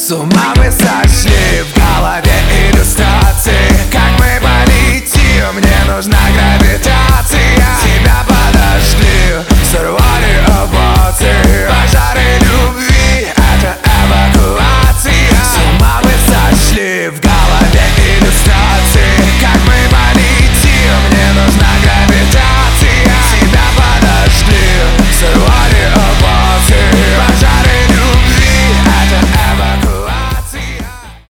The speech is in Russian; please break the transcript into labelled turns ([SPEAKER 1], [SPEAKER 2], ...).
[SPEAKER 1] С ума мы сошли, в голове иллюстрации. Как мы полетим, мне нужна гравитация.